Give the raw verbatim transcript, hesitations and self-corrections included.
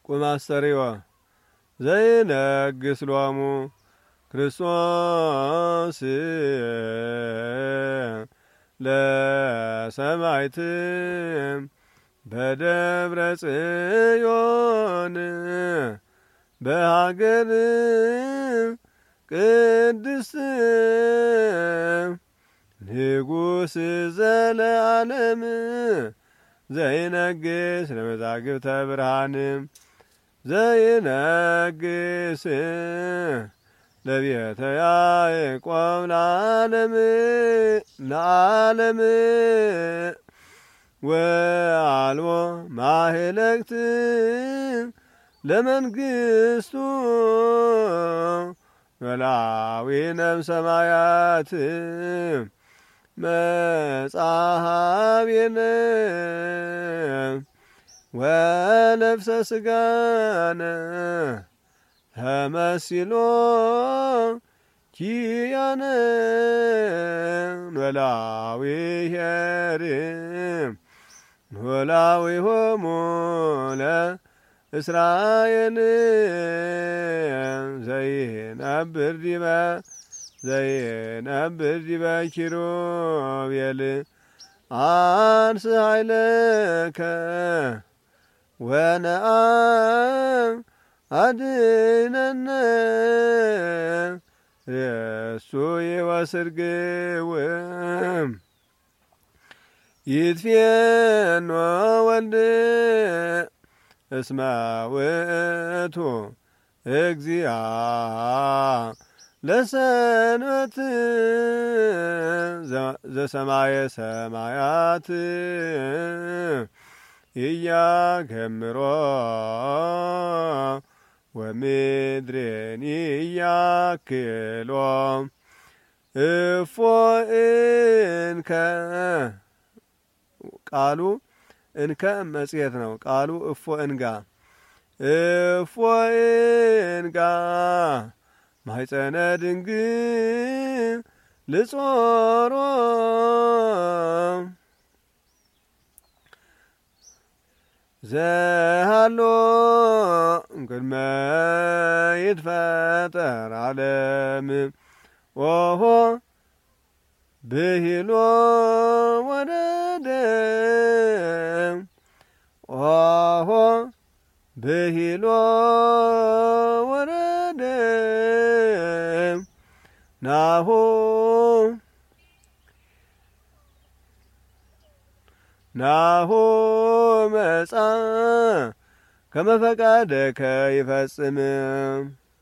ቁም አስተርእዮ ዘይነግስ ሎሙ ክርስቶስ ለሰማዕት በደብረ ጽዮን በሀገር ቅድስት ንጉሥ ዘለዓለም ዘይነግስ ለመዛግብተ ብርሃን ዘይነግስ ለቤተ ያዕቆብ ለዓለም ለዓለም ወአልቦ ማህለክት ለመንግስቱ ወላዊነም ሰማያት መጻሐቤነ ወነፍሰ ስጋነ ተመሲሎ ኪያነ ኖላዊ ሄር ኖላዊ ሆሙ ለእስራኤል ዘይነብር ዲበ ዘይነብር ዲበ ኪሩቤል አንስ ኃይለከ ወነአ አድነነ የሱ ይወስርግው ይትፌኖ ወልድ እስመ ውእቱ እግዚአ ለሰንበት ዘሰማየ ሰማያት ኢያገምሮ ወምድርን ኢያክሎ እፎ እንከ ቃሉ እንከ መጽሔት ነው። ቃሉ እፎ እንጋ እፎ እንጋ ማኅፀነ ድንግል ልጾሮ ዘሃሎ ቅድመ ይትፈጠር ዓለም ኦሆ ብሂሎ ወረደ ኦሆ ብሂሎ ወረደ ናሁ ናሁ መጻ ከመ ፈቃደከ ይፈጽም